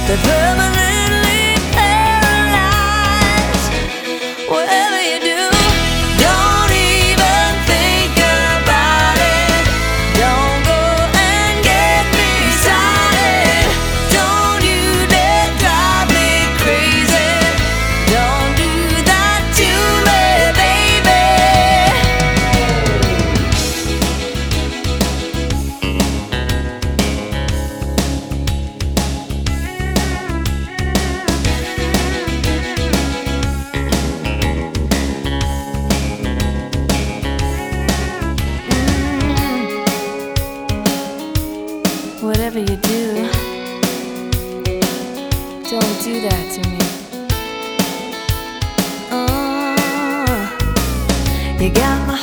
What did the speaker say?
They're permanently paralyzed. Whatever you do, don't even think about it. Don't go and get me started. Don't you dare drive me crazy. Don't do that to me, baby. Whatever you do, don't do that to me. You got my